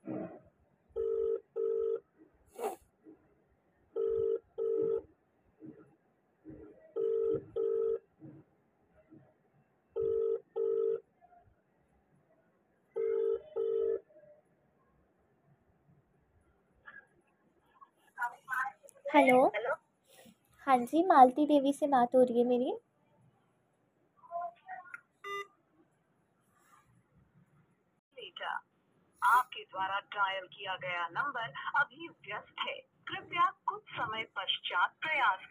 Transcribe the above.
Hello. Hello. हाँ जी, मालती देवी से बात हो रही है मेरी। बेटा, आपके द्वारा डायल किया गया नंबर अभी व्यस्त है। कृपया कुछ समय पश्चात प्रयास